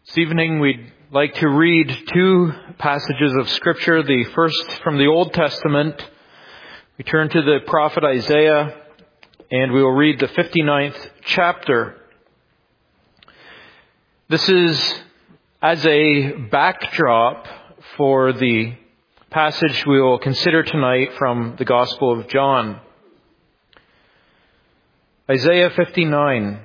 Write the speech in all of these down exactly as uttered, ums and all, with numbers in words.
This evening we'd like to read two passages of Scripture. The first from the Old Testament. We turn to the prophet Isaiah and we will read the fifty-ninth chapter. This is as a backdrop for the passage we will consider tonight from the Gospel of John. Isaiah fifty-nine.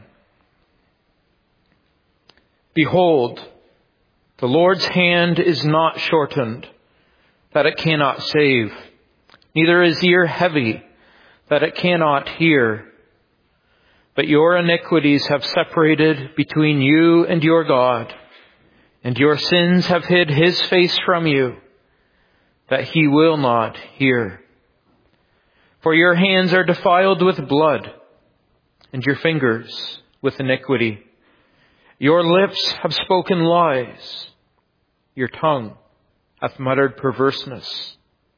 Behold, the Lord's hand is not shortened, that it cannot save, neither is ear heavy, that it cannot hear. But your iniquities have separated between you and your God, and your sins have hid his face from you, that he will not hear. For your hands are defiled with blood, and your fingers with iniquity. Your lips have spoken lies. Your tongue hath muttered perverseness.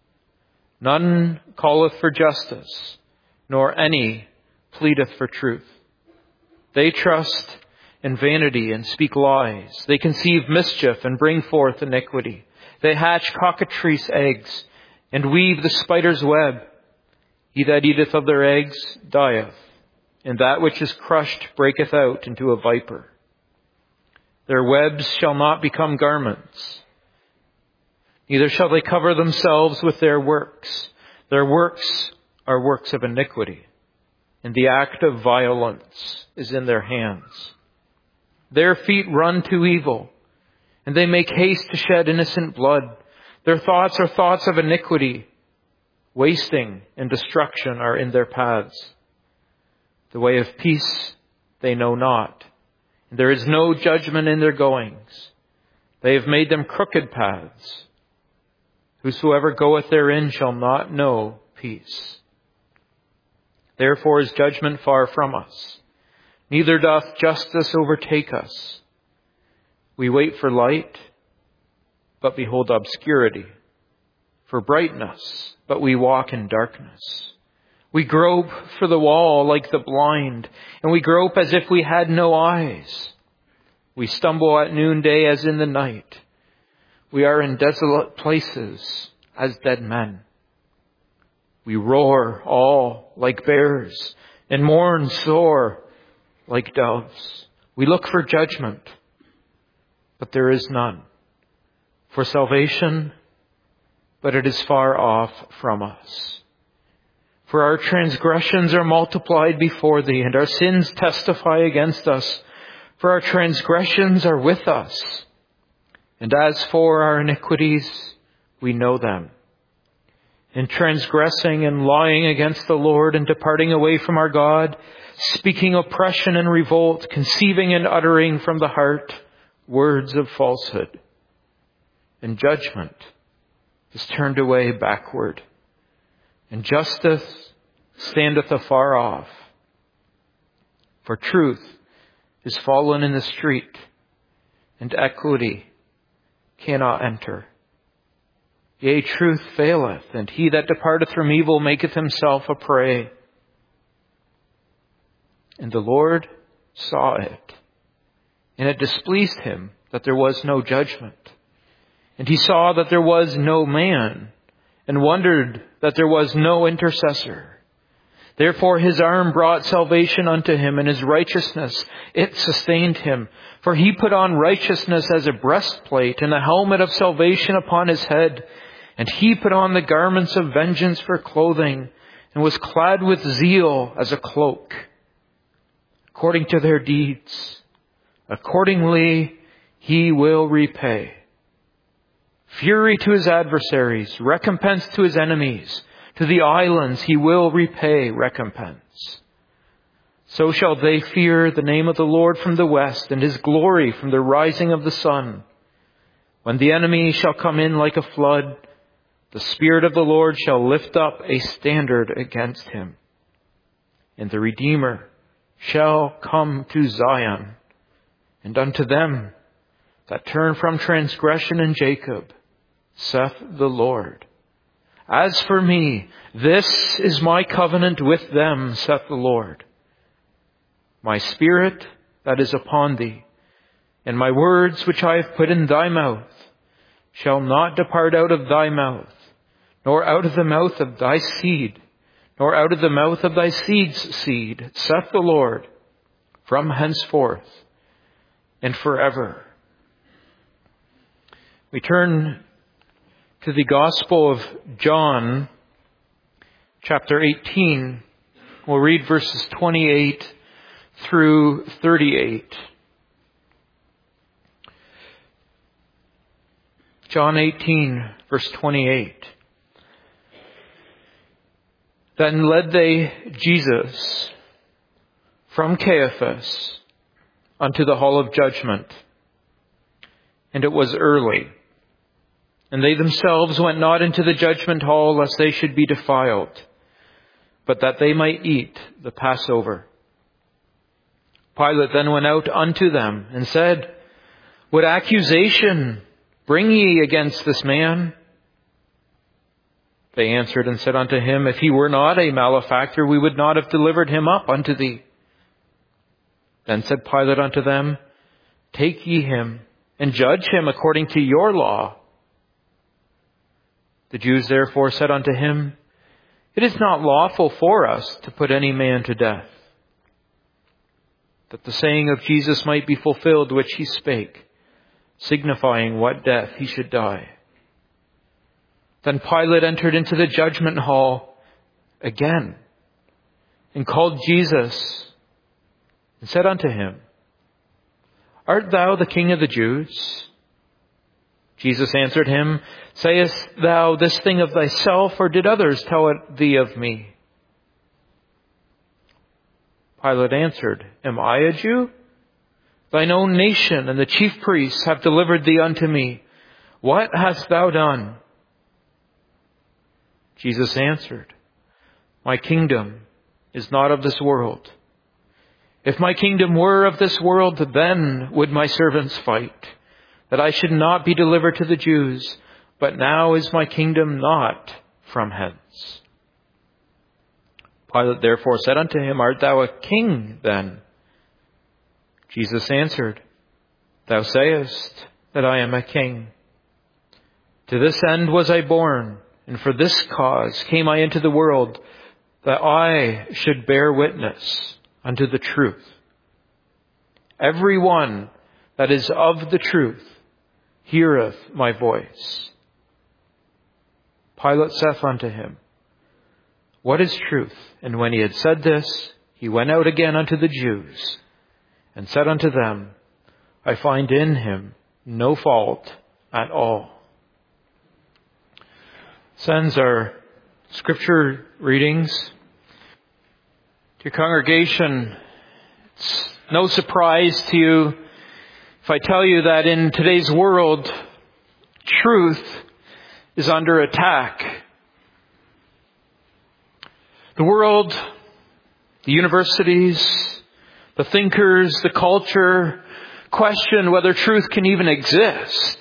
None calleth for justice, nor any pleadeth for truth. They trust in vanity and speak lies. They conceive mischief and bring forth iniquity. They hatch cockatrice eggs and weave the spider's web. He that eateth of their eggs dieth, and that which is crushed breaketh out into a viper. Their webs shall not become garments, neither shall they cover themselves with their works. Their works are works of iniquity, and the act of violence is in their hands. Their feet run to evil, and they make haste to shed innocent blood. Their thoughts are thoughts of iniquity. Wasting and destruction are in their paths. The way of peace they know not. There is no judgment in their goings. They have made them crooked paths. Whosoever goeth therein shall not know peace. Therefore is judgment far from us, neither doth justice overtake us. We wait for light, but behold obscurity, for brightness, but we walk in darkness. We grope for the wall like the blind, and we grope as if we had no eyes. We stumble at noonday as in the night. We are in desolate places as dead men. We roar all like bears, and mourn sore like doves. We look for judgment, but there is none. For salvation, but it is far off from us. For our transgressions are multiplied before thee, and our sins testify against us. For our transgressions are with us, and as for our iniquities, we know them. In transgressing and lying against the Lord, and departing away from our God, speaking oppression and revolt, conceiving and uttering from the heart words of falsehood. And judgment is turned away backward, and justice standeth afar off. For truth is fallen in the street, and equity cannot enter. Yea, truth faileth, and he that departeth from evil maketh himself a prey. And the Lord saw it, and it displeased him that there was no judgment. And he saw that there was no man, and wondered that there was no intercessor. Therefore his arm brought salvation unto him, and his righteousness, it sustained him. For he put on righteousness as a breastplate, and a helmet of salvation upon his head. And he put on the garments of vengeance for clothing, and was clad with zeal as a cloak. According to their deeds, accordingly he will repay. Fury to his adversaries, recompense to his enemies. To the islands he will repay recompense. So shall they fear the name of the Lord from the west, and his glory from the rising of the sun. When the enemy shall come in like a flood, the Spirit of the Lord shall lift up a standard against him. And the Redeemer shall come to Zion, and unto them that turn from transgression in Jacob, saith the Lord. As for me, this is my covenant with them, saith the Lord. My spirit that is upon thee, And my words which I have put in thy mouth shall not depart out of thy mouth, nor out of the mouth of thy seed, nor out of the mouth of thy seed's seed, saith the Lord, from henceforth and forever. We turn to the Gospel of John, chapter eighteen. We'll read verses twenty-eight through thirty-eight. John eighteen, verse twenty-eight. Then led they Jesus from Caiaphas unto the hall of judgment. And it was early. And they themselves went not into the judgment hall, lest they should be defiled, but that they might eat the Passover. Pilate then went out unto them and said, What accusation bring ye against this man? They answered and said unto him, If he were not a malefactor, we would not have delivered him up unto thee. Then said Pilate unto them, Take ye him, and judge him according to your law. The Jews therefore said unto him, It is not lawful for us to put any man to death, that the saying of Jesus might be fulfilled which he spake, signifying what death he should die. Then Pilate entered into the judgment hall again, and called Jesus, and said unto him, Art thou the King of the Jews? Jesus answered him, Sayest thou this thing of thyself, or did others tell it thee of me? Pilate answered, Am I a Jew? Thine own nation and the chief priests have delivered thee unto me. What hast thou done? Jesus answered, My kingdom is not of this world. If my kingdom were of this world, then would my servants fight, that I should not be delivered to the Jews. But now is my kingdom not from hence. Pilate therefore said unto him, Art thou a king then? Jesus answered, Thou sayest that I am a king. To this end was I born, and for this cause came I into the world, that I should bear witness unto the truth. Every one that is of the truth heareth my voice. Pilate saith unto him, What is truth? And when he had said this, he went out again unto the Jews, and said unto them, I find in him no fault at all. Sends our scripture readings. To your congregation, it's no surprise to you if I tell you that in today's world, truth is under attack. The world, the universities, the thinkers, the culture question whether truth can even exist.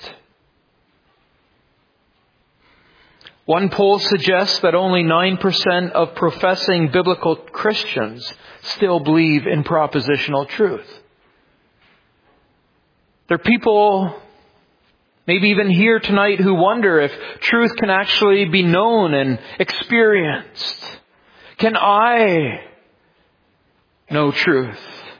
One poll suggests that only nine percent of professing biblical Christians still believe in propositional truth. There are people, maybe even here tonight, who wonder if truth can actually be known and experienced. Can I know truth?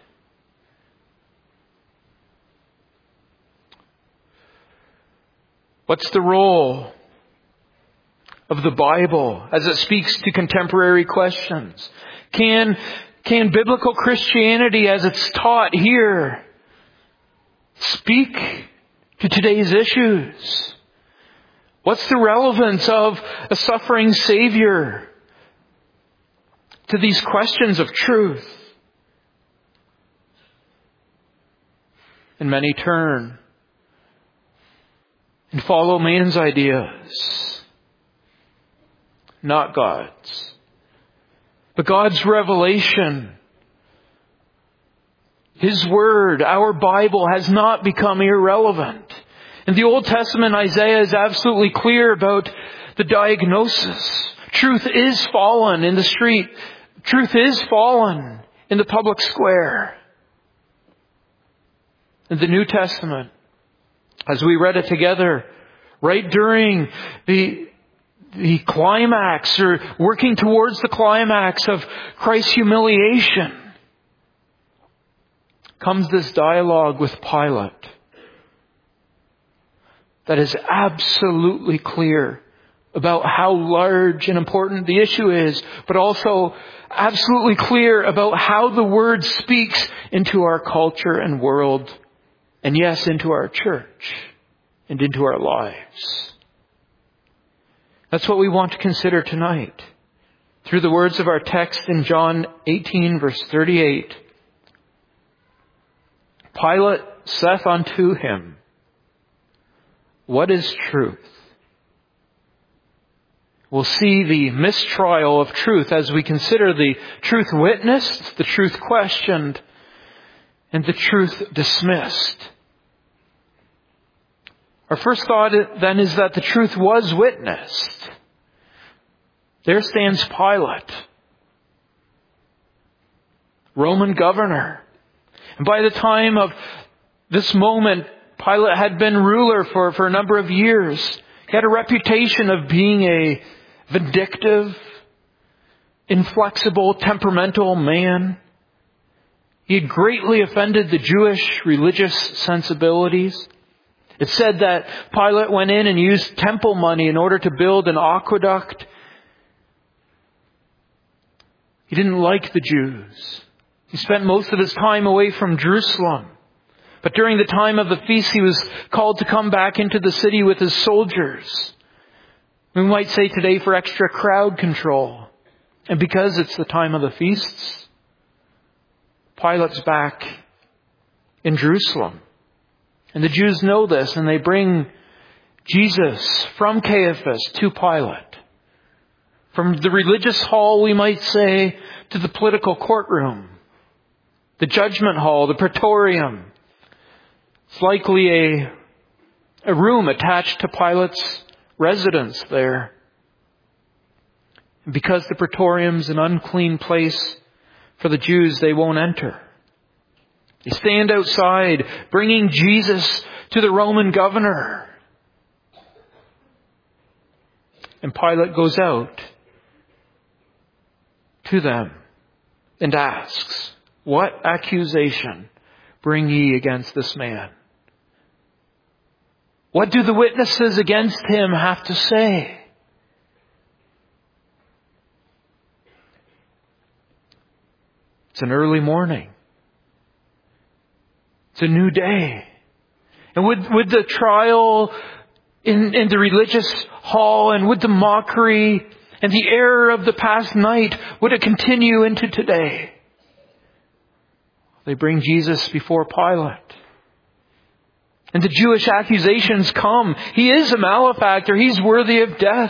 What's the role of the Bible as it speaks to contemporary questions? Can, can biblical Christianity as it's taught here speak to today's issues? What's the relevance of a suffering Savior to these questions of truth? And many turn and follow man's ideas, not God's. But God's revelation, His Word, our Bible, has not become irrelevant. In the Old Testament, Isaiah is absolutely clear about the diagnosis. Truth is fallen in the street. Truth is fallen in the public square. in the New Testament, as we read it together, right during the, the climax, or working towards the climax of Christ's humiliation, comes this dialogue with Pilate that is absolutely clear about how large and important the issue is, but also absolutely clear about how the Word speaks into our culture and world, and yes, into our church and into our lives. That's what we want to consider tonight through the words of our text in John eighteen, verse thirty-eight. Pilate saith unto him, what is truth? We'll see the mistrial of truth as we consider the truth witnessed, the truth questioned, and the truth dismissed. Our first thought then is that the truth was witnessed. There stands Pilate, Roman governor. And by the time of this moment, Pilate had been ruler for, for a number of years. He had a reputation of being a vindictive, inflexible, temperamental man. He had greatly offended the Jewish religious sensibilities. It said that Pilate went in and used temple money in order to build an aqueduct. He didn't like the Jews. He spent most of his time away from Jerusalem. But during the time of the feast, he was called to come back into the city with his soldiers. We might say today for extra crowd control. And because it's the time of the feasts, Pilate's back in Jerusalem. And the Jews know this, and they bring Jesus from Caiaphas to Pilate. From the religious hall, we might say, to the political courtroom, the judgment hall, the praetorium. It's likely a, a room attached to Pilate's residence there. And because the praetorium's an unclean place for the Jews, they won't enter. They stand outside, bringing Jesus to the Roman governor. And Pilate goes out to them and asks, what accusation bring ye against this man? What do the witnesses against him have to say? It's an early morning. It's a new day. And would, would the trial in, in the religious hall and would the mockery and the error of the past night, would it continue into today? They bring Jesus before Pilate. And the Jewish accusations come. He is a malefactor. He's worthy of death.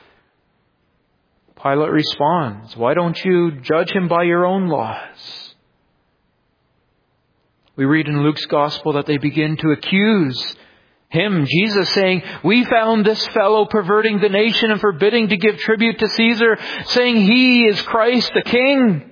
Pilate responds, why don't you judge him by your own laws? We read in Luke's gospel that they begin to accuse him, Jesus, saying, we found this fellow perverting the nation and forbidding to give tribute to Caesar, saying he is Christ the King.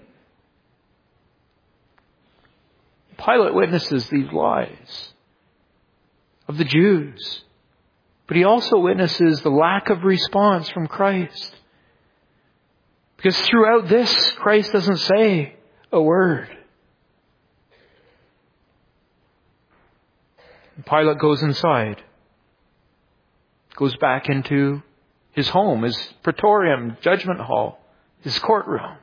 Pilate witnesses these lies of the Jews. But he also witnesses the lack of response from Christ. Because throughout this, Christ doesn't say a word. Pilate goes inside, goes back into his home, his praetorium, judgment hall, his courtroom.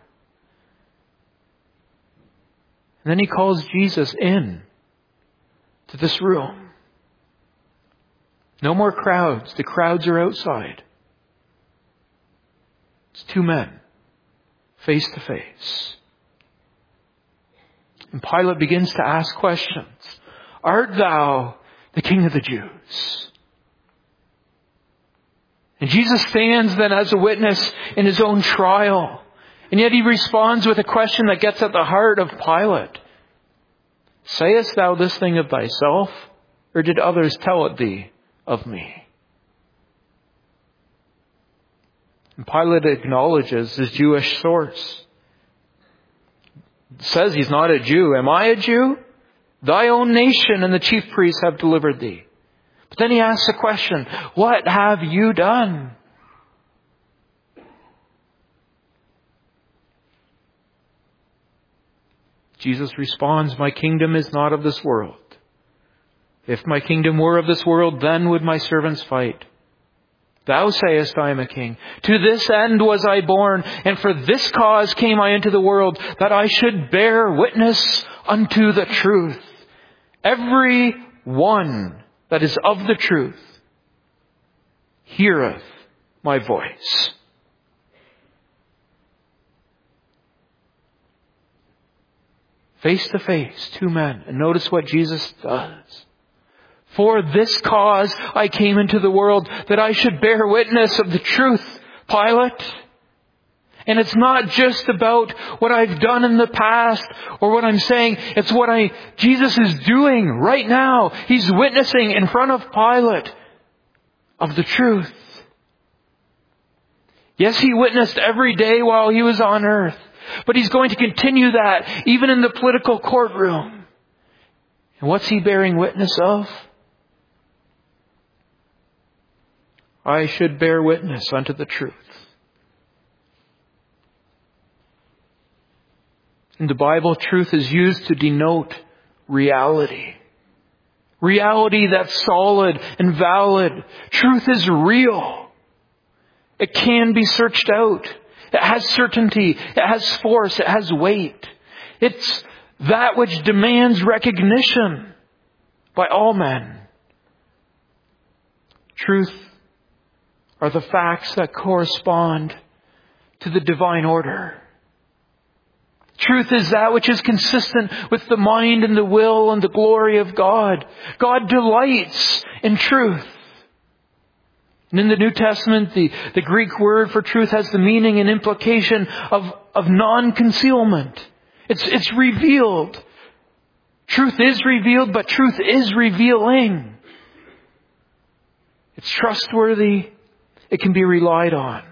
And then he calls Jesus in to this room. No more crowds. The crowds are outside. It's two men, face to face. And Pilate begins to ask questions. Art thou the King of the Jews? And Jesus stands then as a witness in his own trial. And yet he responds with a question that gets at the heart of Pilate. Sayest thou this thing of thyself, or did others tell it thee of me? And Pilate acknowledges his Jewish source. Says he's not a Jew. Am I a Jew? Thy own nation and the chief priests have delivered thee. But then he asks the question, what have you done? Jesus responds, my kingdom is not of this world. If my kingdom were of this world, then would my servants fight. Thou sayest, I am a king. To this end was I born, and for this cause came I into the world, that I should bear witness unto the truth. Every one that is of the truth heareth my voice. Face to face, two men. And notice what Jesus does. For this cause I came into the world, that I should bear witness of the truth, Pilate. And it's not just about what I've done in the past or what I'm saying. It's what I, Jesus is doing right now. He's witnessing in front of Pilate of the truth. Yes, he witnessed every day while he was on earth. But he's going to continue that even in the political courtroom. And what's he bearing witness of? I should bear witness unto the truth. In the Bible, truth is used to denote reality. Reality that's solid and valid. Truth is real. It can be searched out. It has certainty. It has force. It has weight. It's that which demands recognition by all men. Truth are the facts that correspond to the divine order. Truth is that which is consistent with the mind and the will and the glory of God. God delights in truth. And in the New Testament, the, the Greek word for truth has the meaning and implication of, of non-concealment. It's, it's revealed. Truth is revealed, but truth is revealing. It's trustworthy. It can be relied on.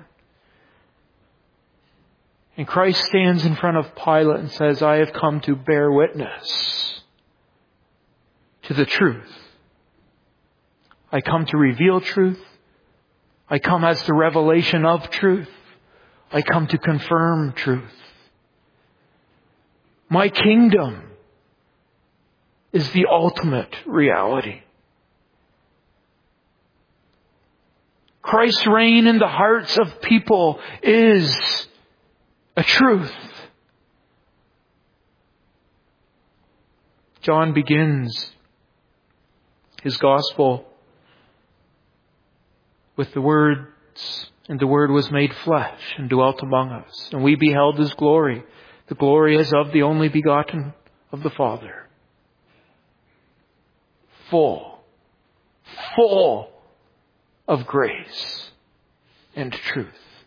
And Christ stands in front of Pilate and says, I have come to bear witness to the truth. I come to reveal truth. I come as the revelation of truth. I come to confirm truth. My kingdom is the ultimate reality. Christ's reign in the hearts of people is a truth. John begins his gospel with the words, and the Word was made flesh and dwelt among us. And we beheld His glory. The glory as of the only begotten of the Father. Full, full of grace and truth.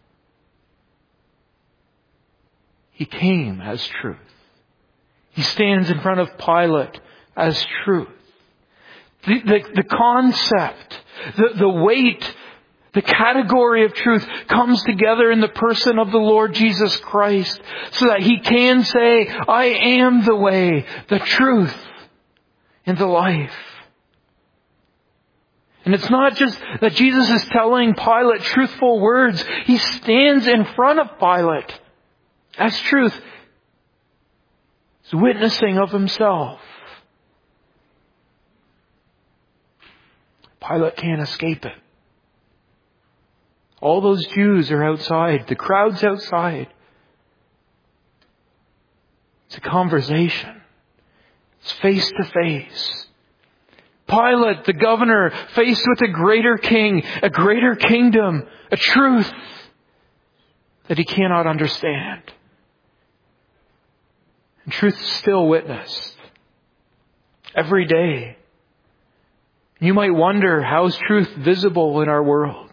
He came as truth. He stands in front of Pilate as truth. The, the, the concept, the, the weight, the category of truth comes together in the person of the Lord Jesus Christ so that He can say, I am the way, the truth, and the life. And it's not just that Jesus is telling Pilate truthful words. He stands in front of Pilate as truth. He's witnessing of Himself. Pilate can't escape it. All those Jews are outside. The crowd's outside. It's a conversation. It's face to face. Pilate, the governor, faced with a greater king, a greater kingdom, a truth that he cannot understand. And truth is still witnessed every day. You might wonder, how is truth visible in our world?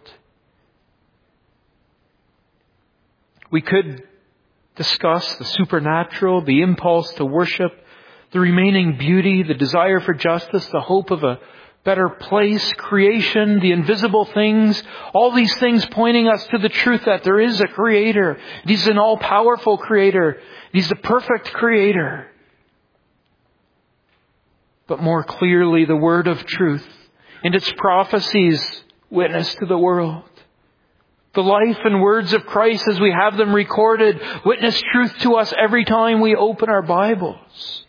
We could discuss the supernatural, the impulse to worship, the remaining beauty, the desire for justice, the hope of a better place, creation, the invisible things, all these things pointing us to the truth that there is a Creator. He's an all-powerful Creator. He's the perfect Creator. but more clearly the word of truth and its prophecies witness to the world. The life and words of Christ as we have them recorded witness truth to us every time we open our Bibles.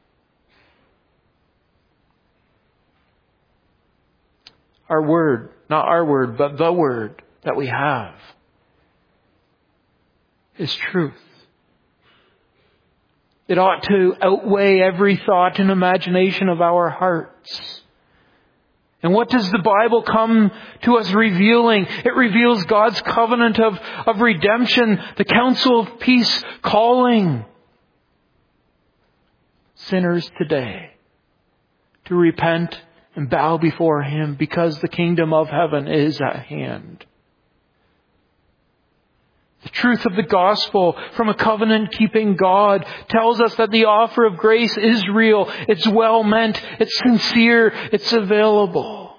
Our word, not our word, but the word that we have is truth. It ought to outweigh every thought and imagination of our hearts. And what does the Bible come to us revealing? It reveals God's covenant of, of redemption, the counsel of peace, calling sinners today to repent and bow before Him because the kingdom of heaven is at hand. The truth of the gospel from a covenant-keeping God tells us that the offer of grace is real, it's well meant, it's sincere, it's available.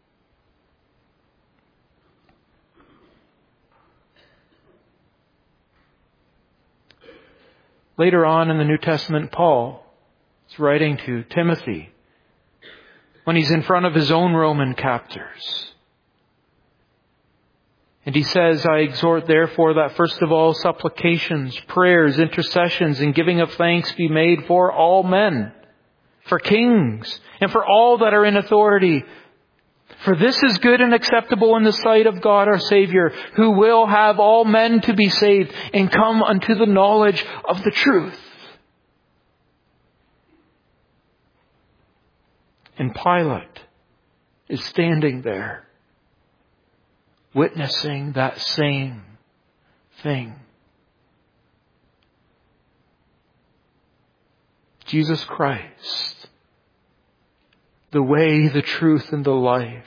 Later on in the New Testament, Paul is writing to Timothy when he's in front of his own Roman captors. And he says, I exhort therefore that first of all supplications, prayers, intercessions, and giving of thanks be made for all men, for kings, and for all that are in authority. For this is good and acceptable in the sight of God our Savior, who will have all men to be saved and come unto the knowledge of the truth. And Pilate is standing there, witnessing that same thing. Jesus Christ, the way, the truth, and the life.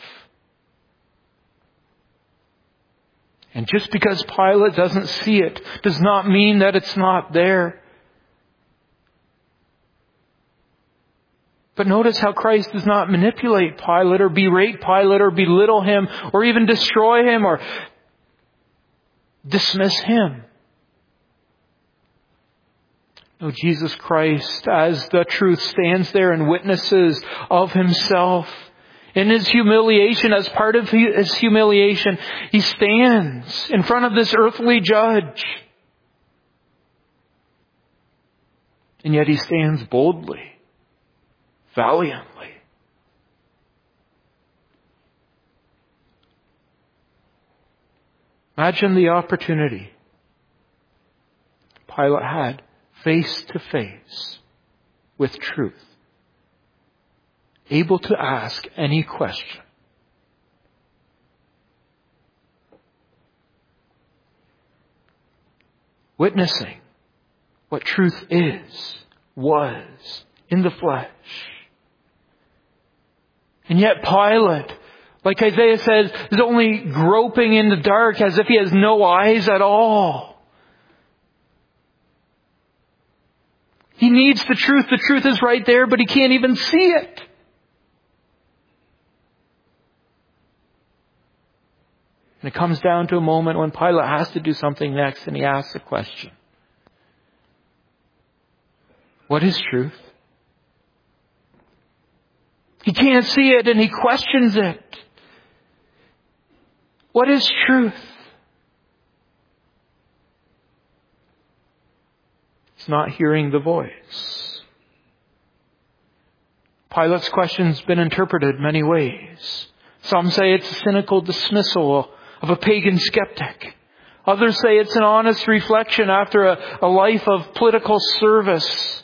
And just because Pilate doesn't see it does not mean that it's not there. But notice how Christ does not manipulate Pilate or berate Pilate or belittle him or even destroy him or dismiss him. No, Jesus Christ, as the truth, stands there and witnesses of Himself. In His humiliation, as part of His humiliation, He stands in front of this earthly judge. And yet He stands boldly, valiantly. Imagine the opportunity Pilate had face to face with truth, able to ask any question. Witnessing what truth is, was, in the flesh. And yet Pilate, like Isaiah says, is only groping in the dark as if he has no eyes at all. He needs the truth. The truth is right there, but he can't even see it. And it comes down to a moment when Pilate has to do something next, and he asks a question. What is truth? He can't see it, and he questions it. What is truth? It's not hearing the voice. Pilate's question's been interpreted many ways. Some say it's a cynical dismissal of a pagan skeptic. Others say it's an honest reflection after a, a life of political service.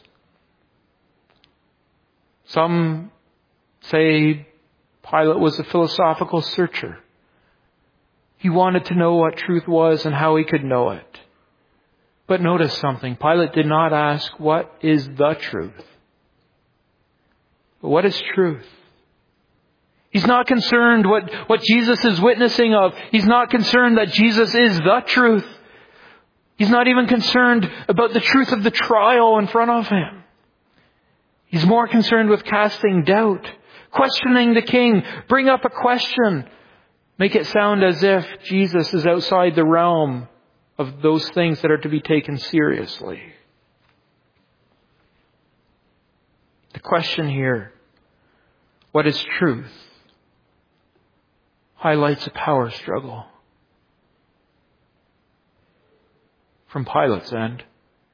Some say Pilate was a philosophical searcher. He wanted to know what truth was and how he could know it. But notice something. Pilate did not ask, what is the truth? But what is truth? He's not concerned what, what Jesus is witnessing of. He's not concerned that Jesus is the truth. He's not even concerned about the truth of the trial in front of him. He's more concerned with casting doubt, questioning the king, bring up a question, make it sound as if Jesus is outside the realm of those things that are to be taken seriously. The question here What is truth? Highlights a power struggle from Pilate's end.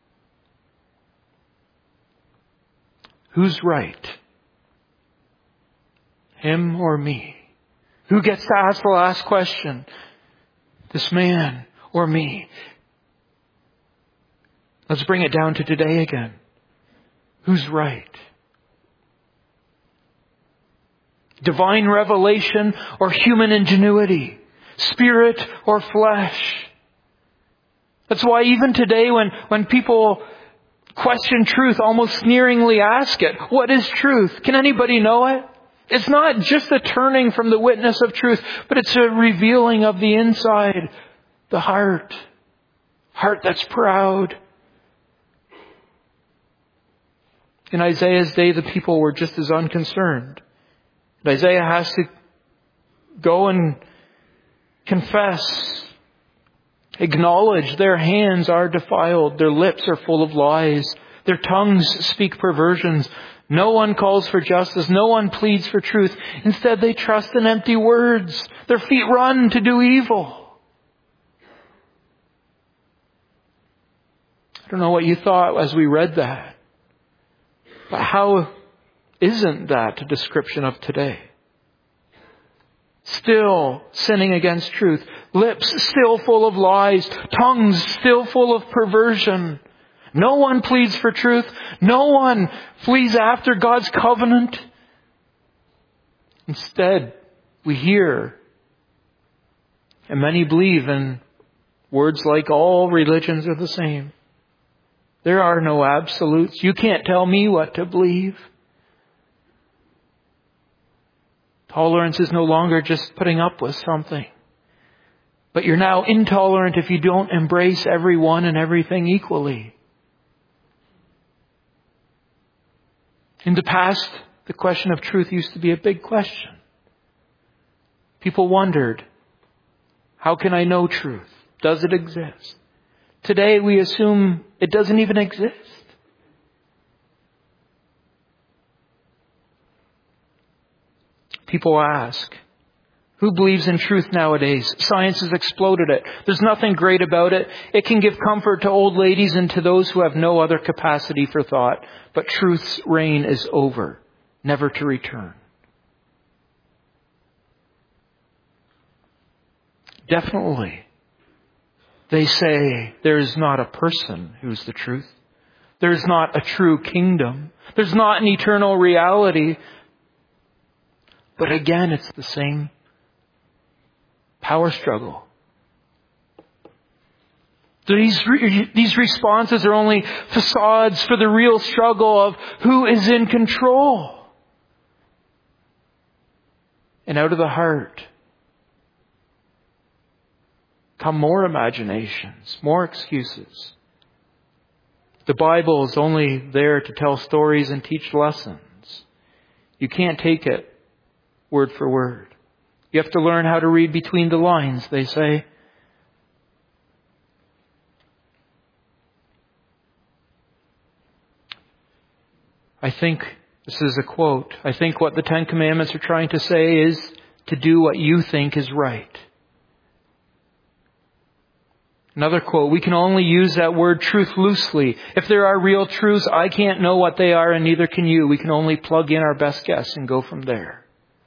Who's right? Him or me? Who gets to ask the last question? This man or me? Let's bring it down to today again. Who's right? Divine revelation or human ingenuity? Spirit or flesh? That's why even today when, when people question truth, almost sneeringly ask it, what is truth? Can anybody know it? It's not just a turning from the witness of truth, but it's a revealing of the inside, the heart. Heart that's proud. In Isaiah's day, the people were just as unconcerned. But Isaiah has to go and confess, acknowledge their hands are defiled, their lips are full of lies, their tongues speak perversions. No one calls for justice, no one pleads for truth. Instead, they trust in empty words. Their feet run to do evil. I don't know what you thought as we read that. But how isn't that a description of today? Still sinning against truth. Lips still full of lies. Tongues still full of perversion. No one pleads for truth. No one flees after God's covenant. Instead, we hear, and many believe in words like all religions are the same. There are no absolutes. You can't tell me what to believe. Tolerance is no longer just putting up with something. But you're now intolerant if you don't embrace everyone and everything equally. In the past, the question of truth used to be a big question. People wondered, how can I know truth? Does it exist? Today we assume it doesn't even exist. People ask, who believes in truth nowadays? Science has exploded it. There's nothing great about it. It can give comfort to old ladies and to those who have no other capacity for thought. But truth's reign is over, never to return. Definitely, they say there is not a person who's the truth. There's not a true kingdom. There's not an eternal reality. But again, it's the same power struggle. These, these responses are only facades for the real struggle of who is in control. And out of the heart come more imaginations, more excuses. The Bible is only there to tell stories and teach lessons. You can't take it word for word. You have to learn how to read between the lines, they say. I think, this is a quote, I think what the Ten Commandments are trying to say is to do what you think is right. Another quote, we can only use that word truth loosely. If there are real truths, I can't know what they are and neither can you. We can only plug in our best guess and go from there.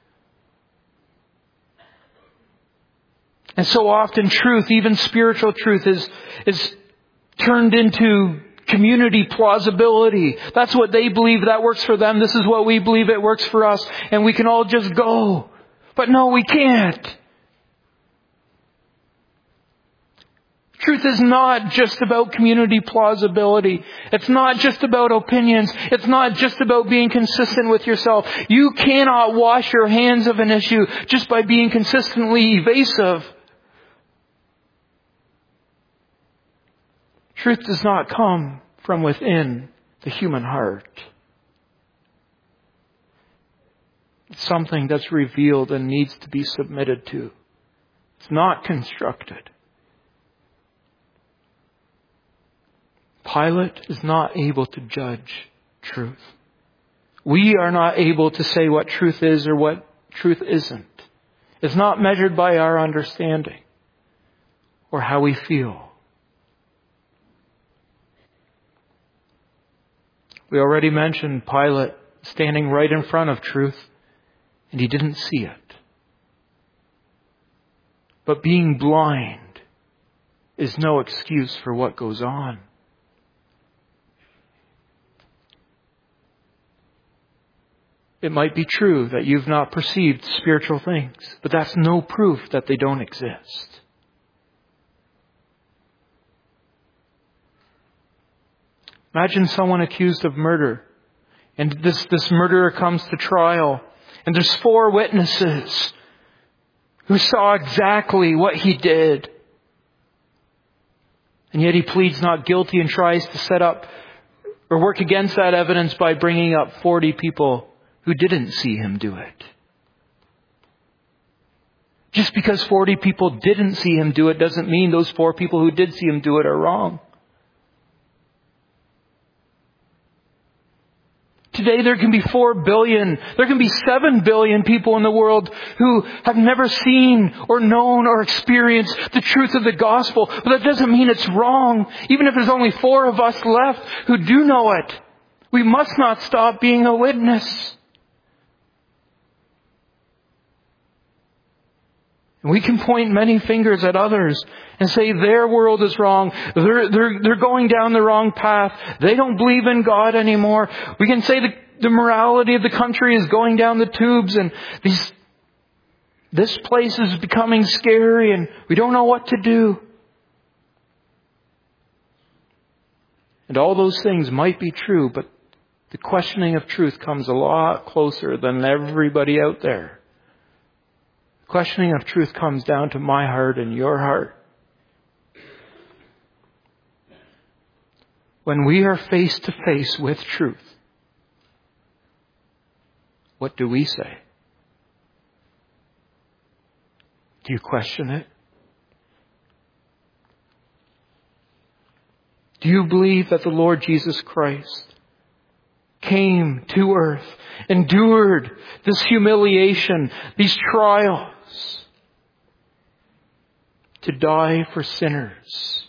And so often truth, even spiritual truth, is, is turned into community plausibility. That's what they believe, that works for them. This is what we believe, it works for us. And we can all just go. But no, we can't. Truth is not just about community plausibility. It's not just about opinions. It's not just about being consistent with yourself. You cannot wash your hands of an issue just by being consistently evasive. Truth does not come from within the human heart. It's something that's revealed and needs to be submitted to. It's not constructed. Pilate is not able to judge truth. We are not able to say what truth is or what truth isn't. It's not measured by our understanding or how we feel. We already mentioned Pilate standing right in front of truth, and he didn't see it. But being blind is no excuse for what goes on. It might be true that you've not perceived spiritual things, but that's no proof that they don't exist. Imagine someone accused of murder, and this, this murderer comes to trial, and there's four witnesses who saw exactly what he did. And yet he pleads not guilty and tries to set up or work against that evidence by bringing up forty people who didn't see him do it. Just because forty people didn't see him do it doesn't mean those four people who did see him do it are wrong. Today there can be four billion, there can be seven billion people in the world who have never seen or known or experienced the truth of the gospel. But that doesn't mean it's wrong. Even if there's only four of us left who do know it, we must not stop being a witness. We can point many fingers at others and say their world is wrong. They're, they're, they're going down the wrong path. They don't believe in God anymore. We can say the, the morality of the country is going down the tubes and these, this place is becoming scary and we don't know what to do. And all those things might be true, but the questioning of truth comes a lot closer than everybody out there. Questioning of truth comes down to my heart and your heart. When we are face to face with truth, what do we say? Do you question it? Do you believe that the Lord Jesus Christ came to earth, endured this humiliation, these trials, to die for sinners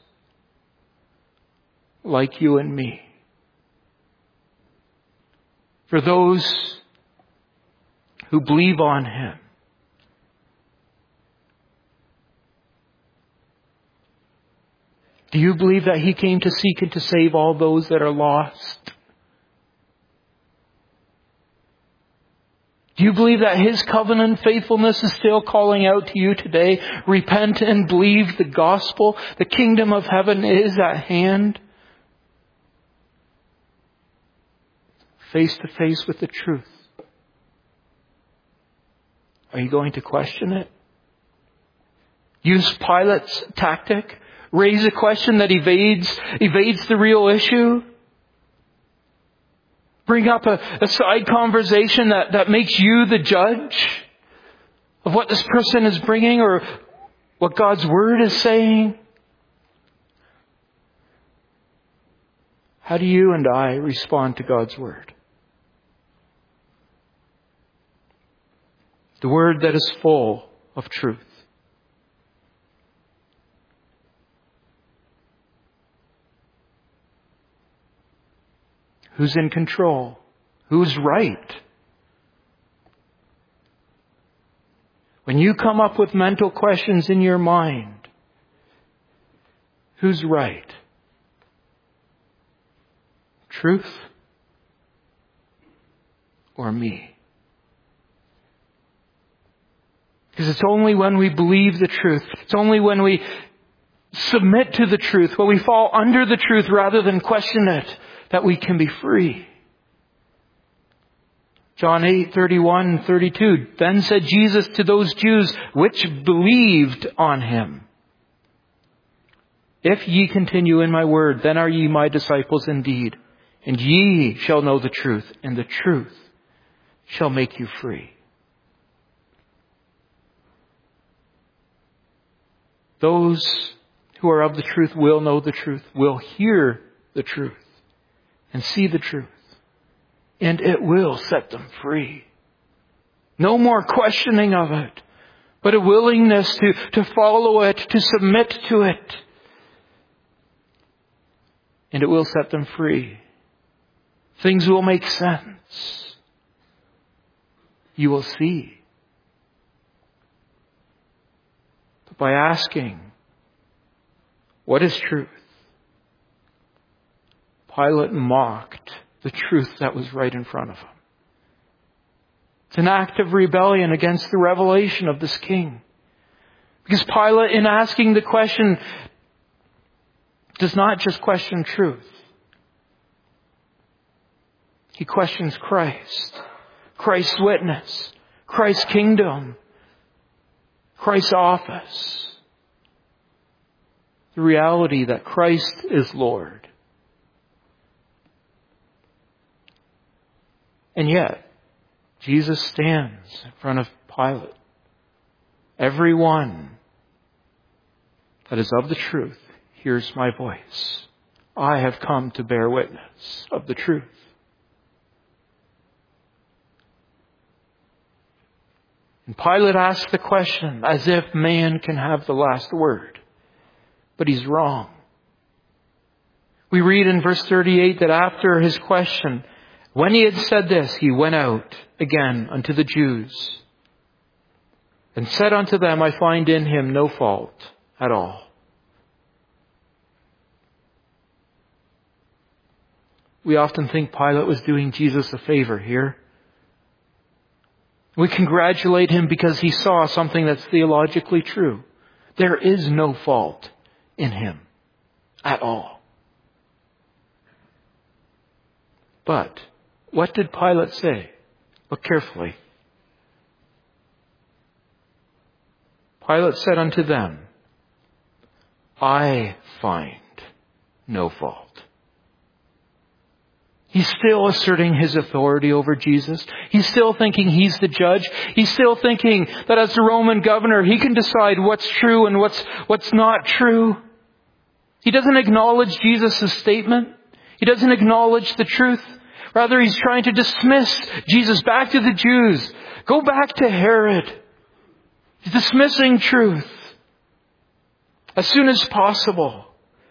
like you and me? For those who believe on Him. Do you believe that He came to seek and to save all those that are lost? Do you believe that His covenant faithfulness is still calling out to you today? Repent and believe the gospel. The kingdom of heaven is at hand. Face to face with the truth. Are you going to question it? Use Pilate's tactic? Raise a question that evades, evades the real issue? Bring up a, a side conversation that, that makes you the judge of what this person is bringing or what God's Word is saying? How do you and I respond to God's Word? The Word that is full of truth. Who's in control? Who's right? When you come up with mental questions in your mind, who's right? Truth or me? Because it's only when we believe the truth, it's only when we submit to the truth, when we fall under the truth rather than question it, that we can be free. John eight, thirty-one and thirty-two. Then said Jesus to those Jews which believed on Him, if ye continue in my word, then are ye my disciples indeed, and ye shall know the truth, and the truth shall make you free. Those who are of the truth will know the truth, will hear the truth, and see the truth. and it will set them free. No more questioning of it, but a willingness to, to follow it, to submit to it. And it will set them free. Things will make sense. You will see. But by asking, what is truth? Pilate mocked the truth that was right in front of him. It's an act of rebellion against the revelation of this king. Because Pilate, in asking the question, does not just question truth. He questions Christ, Christ's witness, Christ's kingdom, Christ's office. The reality that Christ is Lord. And yet, Jesus stands in front of Pilate. Everyone that is of the truth hears my voice. I have come to bear witness of the truth. And Pilate asks the question as if man can have the last word. But he's wrong. We read in verse thirty-eight that after his question, when he had said this, he went out again unto the Jews and said unto them, I find in him no fault at all. We often think Pilate was doing Jesus a favor here. We congratulate him because he saw something that's theologically true. There is no fault in him at all. But what did Pilate say? Look carefully. Pilate said unto them, I find no fault. He's still asserting his authority over Jesus. He's still thinking he's the judge. He's still thinking that as the Roman governor, he can decide what's true and what's, what's not true. He doesn't acknowledge Jesus' statement. He doesn't acknowledge the truth. Rather, he's trying to dismiss Jesus back to the Jews. Go back to Herod. He's dismissing truth as soon as possible.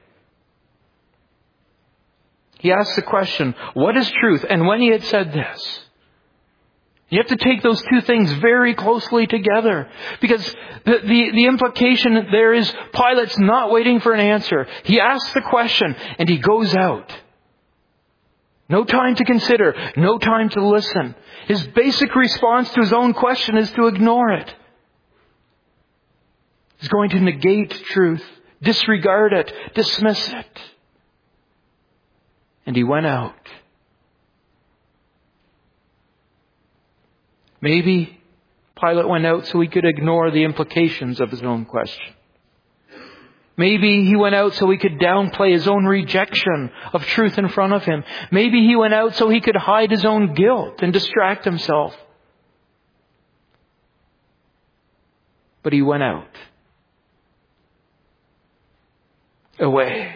He asks the question, what is truth? And when he had said this, you have to take those two things very closely together. Because the, the, the implication there is Pilate's not waiting for an answer. He asks the question and he goes out. No time to consider. No time to listen. His basic response to his own question is to ignore it. He's going to negate truth, disregard it, dismiss it. And he went out. Maybe Pilate went out so he could ignore the implications of his own question. Maybe he went out so he could downplay his own rejection of truth in front of him. Maybe he went out so he could hide his own guilt and distract himself. But he went out. Away.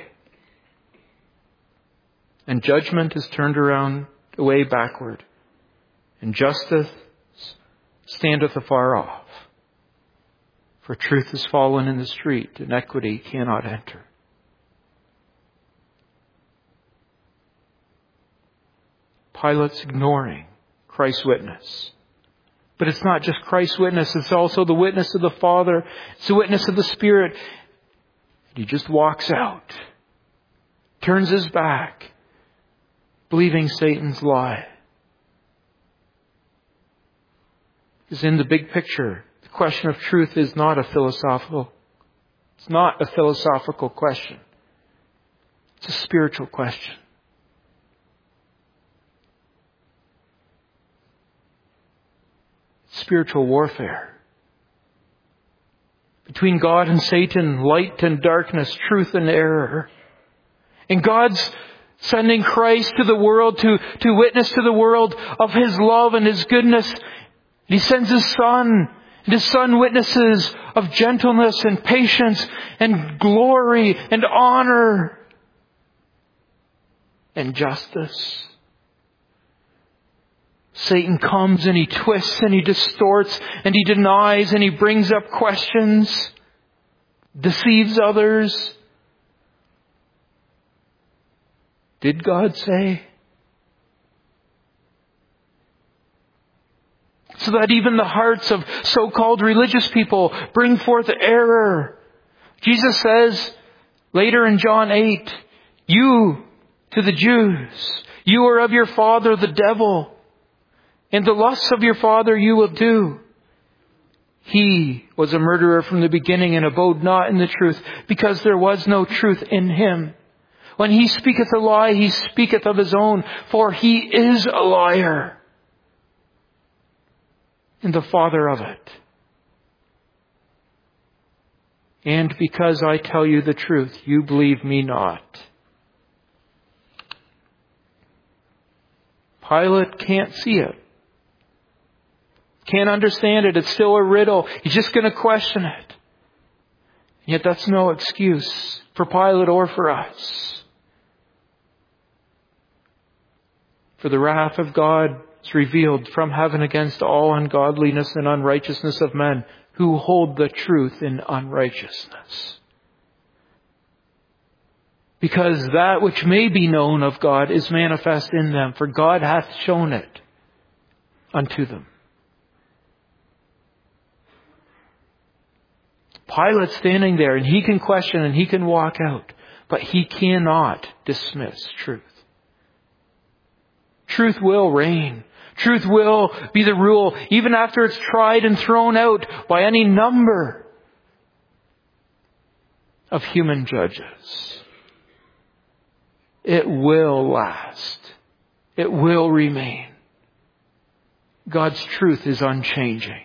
And judgment is turned around, away backward. And justice standeth afar off. For truth has fallen in the street, and equity cannot enter. Pilate's ignoring Christ's witness. But it's not just Christ's witness, it's also the witness of the Father. It's the witness of the Spirit. He just walks out. Turns his back. Believing Satan's lie. Because in the big picture, the question of truth is not a philosophical, it's not a philosophical question. It's a spiritual question. It's spiritual warfare. Between God and Satan, light and darkness, truth and error. And God's sending Christ to the world to, to witness to the world of His love and His goodness. He sends His Son. And His Son witnesses of gentleness and patience and glory and honor and justice. Satan comes and he twists and he distorts and he denies and he brings up questions, deceives others. Did God say? So that even the hearts of so-called religious people bring forth error. Jesus says later in John eight, you to the Jews, you are of your father the devil, and the lusts of your father you will do. He was a murderer from the beginning and abode not in the truth, because there was no truth in him. When he speaketh a lie, he speaketh of his own, for he is a liar and the father of it. And because I tell you the truth, you believe me not. Pilate can't see it. Can't understand it. It's still a riddle. He's just going to question it. Yet that's no excuse for Pilate or for us. For the wrath of God is revealed from heaven against all ungodliness and unrighteousness of men who hold the truth in unrighteousness. Because that which may be known of God is manifest in them, for God hath shown it unto them. Pilate's standing there and he can question and he can walk out, but he cannot dismiss truth. Truth will reign. Truth will be the rule, even after it's tried and thrown out by any number of human judges. It will last. It will remain. God's truth is unchanging.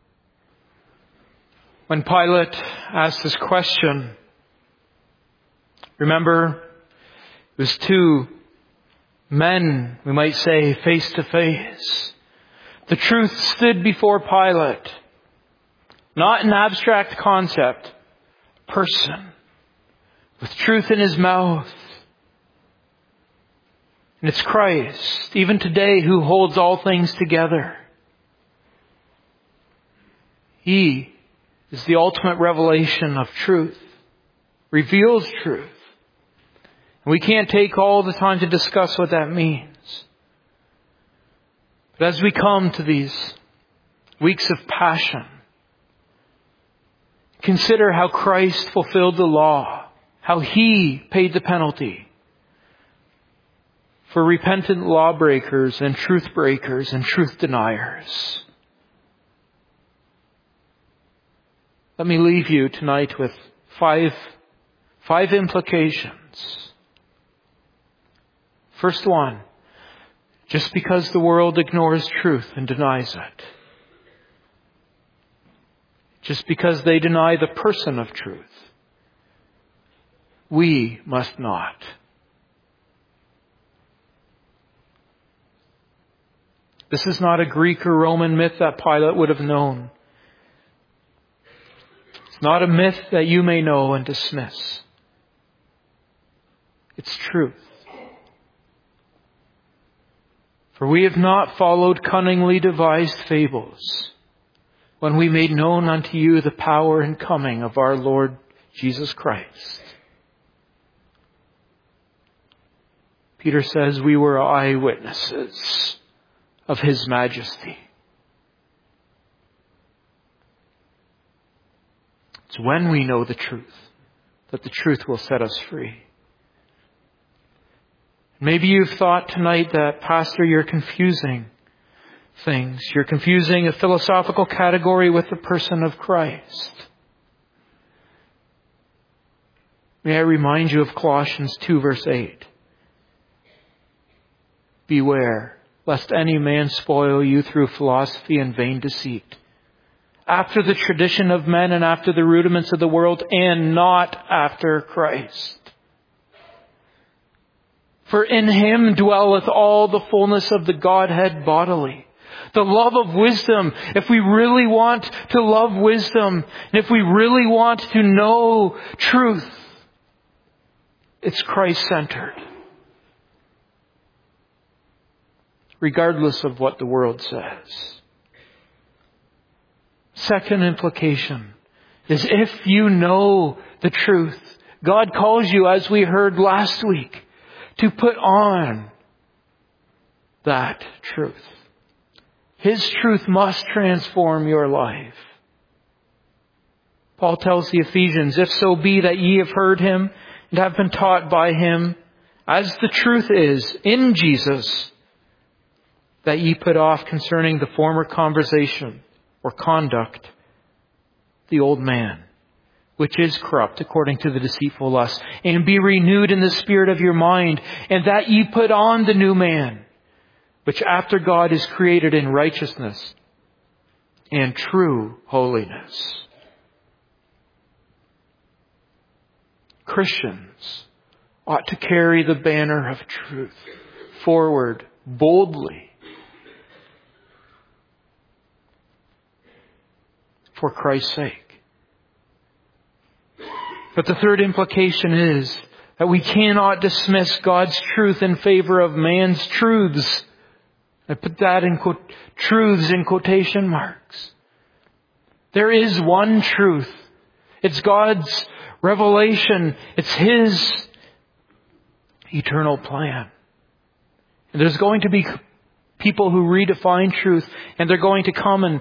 When Pilate asked this question, remember, it was two men, we might say, face to face. The truth stood before Pilate. Not an abstract concept. Person. With truth in his mouth. And it's Christ, even today, who holds all things together. He is the ultimate revelation of truth. Reveals truth. We can't take all the time to discuss what that means. But as we come to these weeks of passion, consider how Christ fulfilled the law, how He paid the penalty for repentant lawbreakers and truth breakers and truth deniers. Let me leave you tonight with five, five implications. First one, just because the world ignores truth and denies it, just because they deny the person of truth, we must not. This is not a Greek or Roman myth that Pilate would have known. It's not a myth that you may know and dismiss. It's truth. For we have not followed cunningly devised fables when we made known unto you the power and coming of our Lord Jesus Christ. Peter says we were eyewitnesses of His majesty. It's when we know the truth that the truth will set us free. Maybe you've thought tonight that, Pastor, you're confusing things. You're confusing a philosophical category with the person of Christ. May I remind you of Colossians two verse eight. Beware, lest any man spoil you through philosophy and vain deceit, after the tradition of men and after the rudiments of the world, and not after Christ. For in Him dwelleth all the fullness of the Godhead bodily. The love of wisdom, if we really want to love wisdom, and if we really want to know truth, it's Christ-centered. regardless of what the world says. Second implication is if you know the truth, God calls you, as we heard last week, to put on that truth. His truth must transform your life. Paul tells the Ephesians, if so be that ye have heard him and have been taught by him, as the truth is in Jesus, that ye put off concerning the former conversation or conduct, the old man, which is corrupt according to the deceitful lust, and be renewed in the spirit of your mind, and that ye put on the new man, which after God is created in righteousness and true holiness. Christians ought to carry the banner of truth forward boldly for Christ's sake. But the third implication is that we cannot dismiss God's truth in favor of man's truths. I put that in quote, truths in quotation marks. There is one truth. It's God's revelation. It's His eternal plan. And there's going to be people who redefine truth, and they're going to come and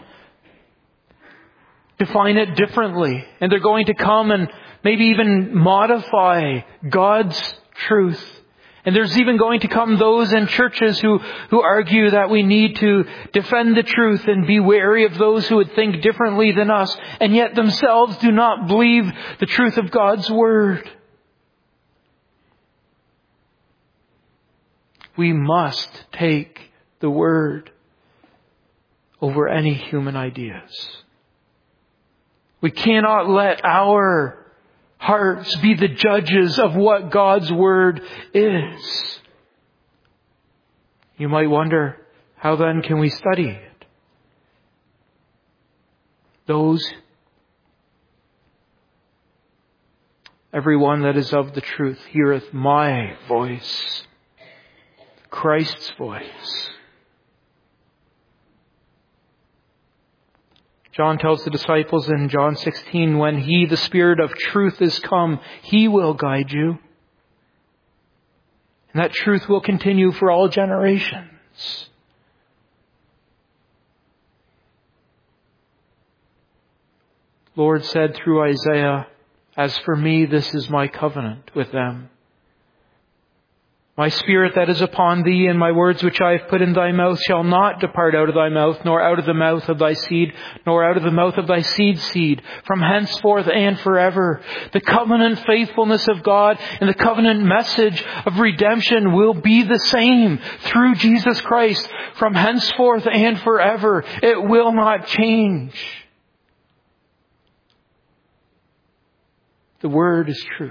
define it differently. And they're going to come and maybe even modify God's truth. And there's even going to come those in churches who, who argue that we need to defend the truth and be wary of those who would think differently than us, and yet themselves do not believe the truth of God's Word. We must take the Word over any human ideas. We cannot let our hearts be the judges of what God's Word is. You might wonder, how then can we study it? Those, everyone that is of the truth heareth my voice, Christ's voice. John tells the disciples in John sixteen, when He, the Spirit of truth, is come, He will guide you. And that truth will continue for all generations. Lord said through Isaiah, as for me, this is my covenant with them. My Spirit that is upon thee, and my words which I have put in thy mouth shall not depart out of thy mouth, nor out of the mouth of thy seed, nor out of the mouth of thy seed's seed, from henceforth and forever. The covenant faithfulness of God and the covenant message of redemption will be the same through Jesus Christ from henceforth and forever. It will not change. The Word is truth.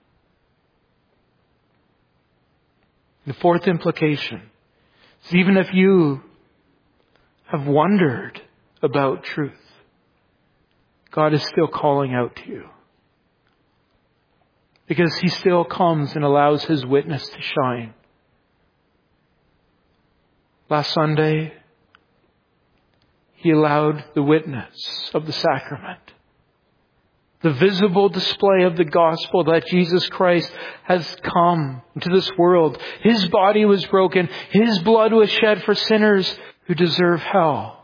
The fourth implication is even if you have wondered about truth, God is still calling out to you. Because He still comes and allows His witness to shine. Last Sunday, He allowed the witness of the sacrament, the visible display of the gospel that Jesus Christ has come into this world. His body was broken. His blood was shed for sinners who deserve hell.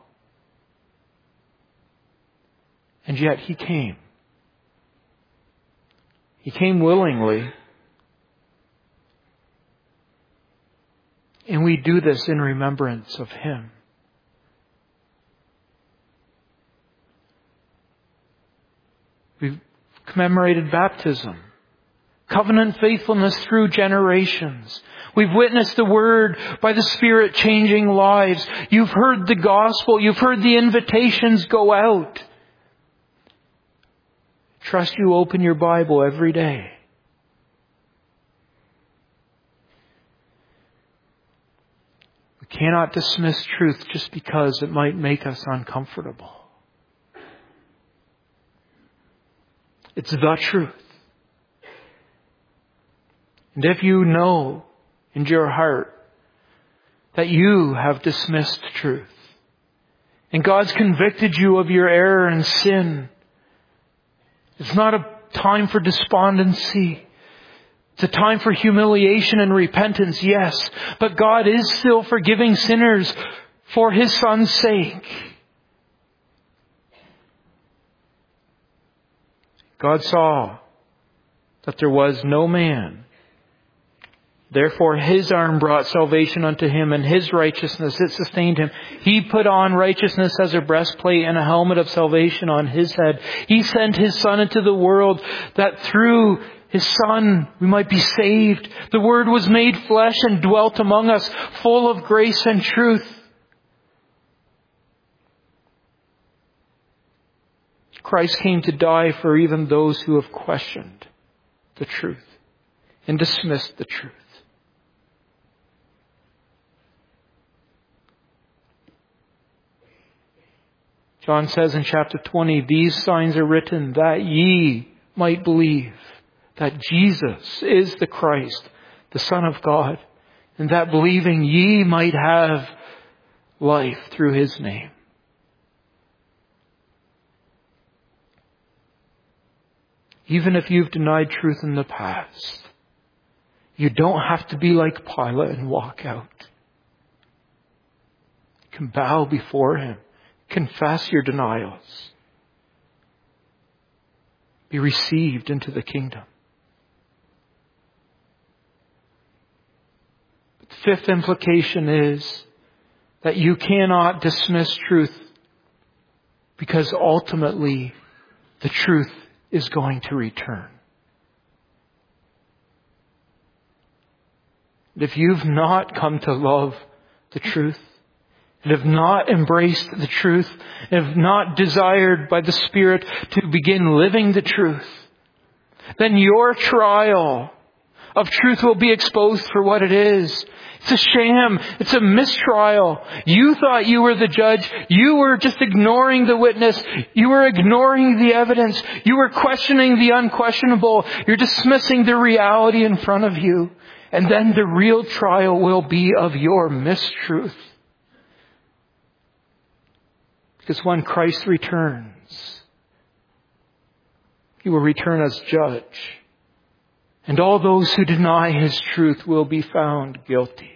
And yet He came. He came willingly. And we do this in remembrance of Him. We've commemorated baptism, covenant faithfulness through generations. We've witnessed the Word by the Spirit changing lives. You've heard the gospel. You've heard the invitations go out. Trust you open your Bible every day. We cannot dismiss truth just because it might make us uncomfortable. It's the truth. And if you know in your heart that you have dismissed truth. And God's convicted you of your error and sin. It's not a time for despondency. It's a time for humiliation and repentance, yes. But God is still forgiving sinners for His Son's sake. God saw that there was no man. Therefore His arm brought salvation unto Him, and His righteousness, it sustained Him. He put on righteousness as a breastplate and a helmet of salvation on His head. He sent His Son into the world that through His Son we might be saved. The Word was made flesh and dwelt among us, full of grace and truth. Christ came to die for even those who have questioned the truth and dismissed the truth. John says in chapter twenty, these signs are written that ye might believe that Jesus is the Christ, the Son of God, and that believing ye might have life through His name. Even if you've denied truth in the past, you don't have to be like Pilate and walk out. You can bow before Him. Confess your denials. Be received into the kingdom. But the fifth implication is that you cannot dismiss truth because ultimately the truth is going to return. And if you've not come to love the truth, and have not embraced the truth, and have not desired by the Spirit to begin living the truth, then your trial of truth will be exposed for what it is. It's a sham. It's a mistrial. You thought you were the judge. You were just ignoring the witness. You were ignoring the evidence. You were questioning the unquestionable. You're dismissing the reality in front of you. And then the real trial will be of your mistruth. Because when Christ returns, He will return as judge. And all those who deny His truth will be found guilty.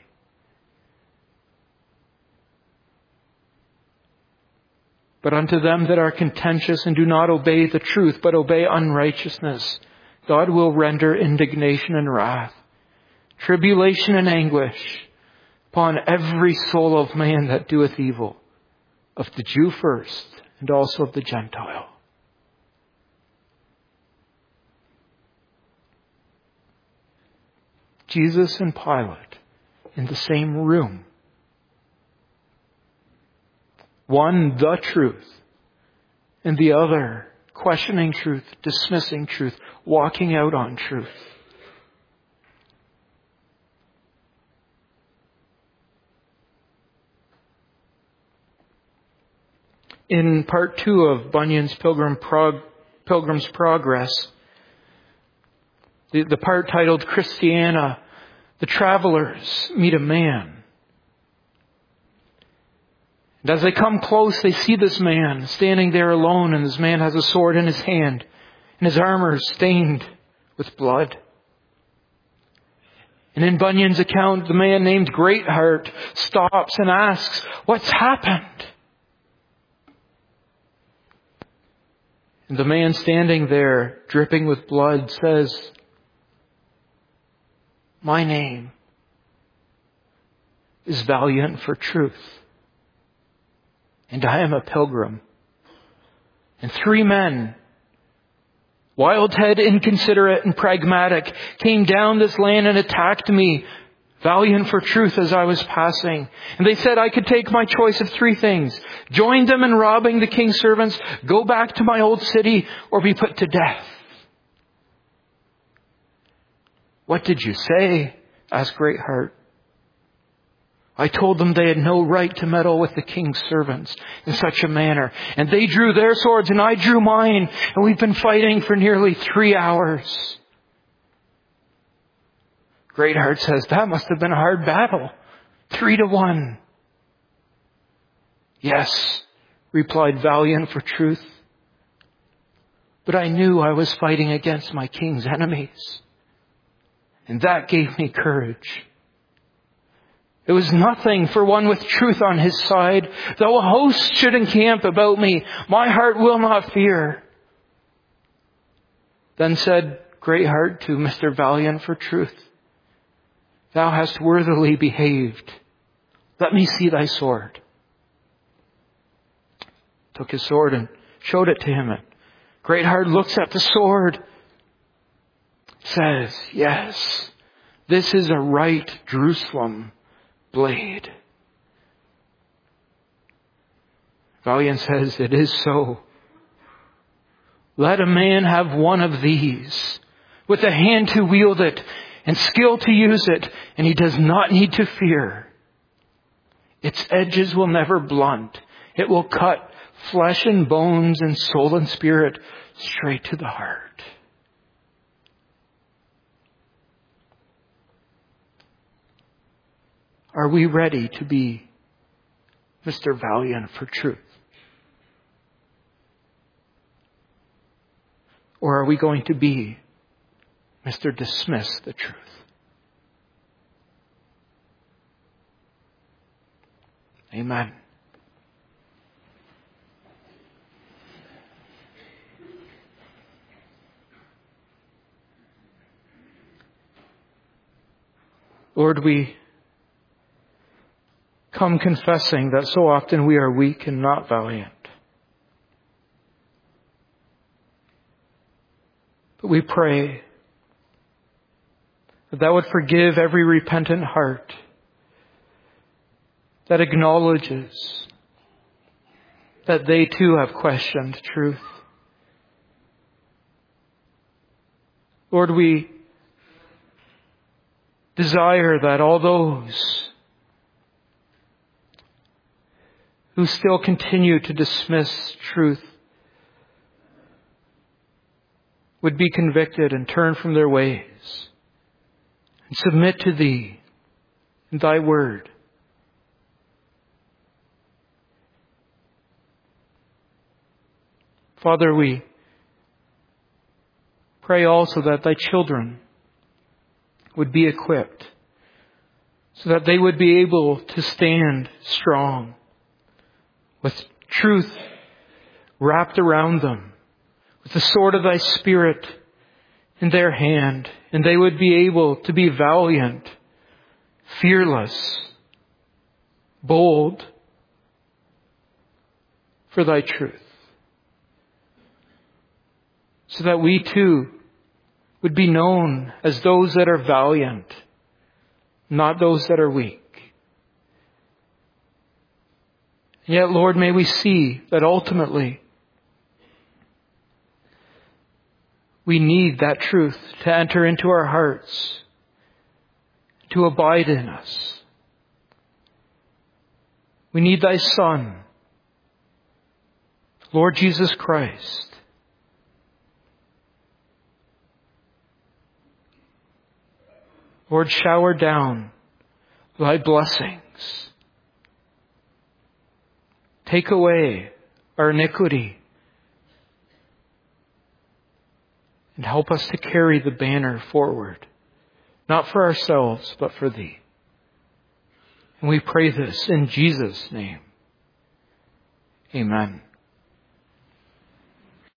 But unto them that are contentious and do not obey the truth, but obey unrighteousness, God will render indignation and wrath, tribulation and anguish upon every soul of man that doeth evil, of the Jew first, and also of the Gentile. Jesus and Pilate in the same room. One, the truth, and the other, questioning truth, dismissing truth, walking out on truth. In part two of Bunyan's Pilgrim Prog- Pilgrim's Progress, the, the part titled Christiana, the travelers meet a man. And as they come close, they see this man standing there alone, and this man has a sword in his hand, and his armor is stained with blood. And in Bunyan's account, the man named Greatheart stops and asks, "What's happened?" And the man standing there, dripping with blood, says, "My name is Valiant for Truth. And I am a pilgrim. And three men, Wildhead, inconsiderate, and pragmatic, came down this land and attacked me, valiant for truth, as I was passing. And they said I could take my choice of three things: join them in robbing the king's servants, go back to my old city, or be put to death." "What did you say?" asked Greatheart. "I told them they had no right to meddle with the king's servants in such a manner. And they drew their swords and I drew mine. And we've been fighting for nearly three hours. Greatheart says, "That must have been a hard battle." Three to one. Yes, replied Valiant for truth. But I knew I was fighting against my king's enemies. And that gave me courage. It was nothing for one with truth on his side. Though a host should encamp about me, my heart will not fear. Then said Greatheart to Mister Valiant for truth, thou hast worthily behaved. Let me see thy sword. Took his sword and showed it to him. And Greatheart looks at the sword. Says, yes, this is a right Jerusalem blade. Valiant says, it is so. Let a man have one of these, with a hand to wield it and skill to use it, and he does not need to fear. Its edges will never blunt. It will cut flesh and bones and soul and spirit straight to the heart. Are we ready to be Mister Valiant for truth? Or are we going to be Mister Dismiss the truth? Amen. Lord, we come confessing that so often we are weak and not valiant. But we pray that thou would forgive every repentant heart that acknowledges that they too have questioned truth. Lord, we desire that all those who still continue to dismiss truth would be convicted and turn from their ways and submit to Thee and Thy word. Father, we pray also that Thy children would be equipped so that they would be able to stand strong with truth wrapped around them, with the sword of Thy Spirit in their hand, and they would be able to be valiant, fearless, bold for Thy truth. So that we too would be known as those that are valiant, not those that are weak. And yet, Lord, may we see that ultimately we need that truth to enter into our hearts, to abide in us. We need Thy Son, Lord Jesus Christ. Lord, shower down Thy blessings. Take away our iniquity and help us to carry the banner forward, not for ourselves, but for Thee. And we pray this in Jesus' name. Amen.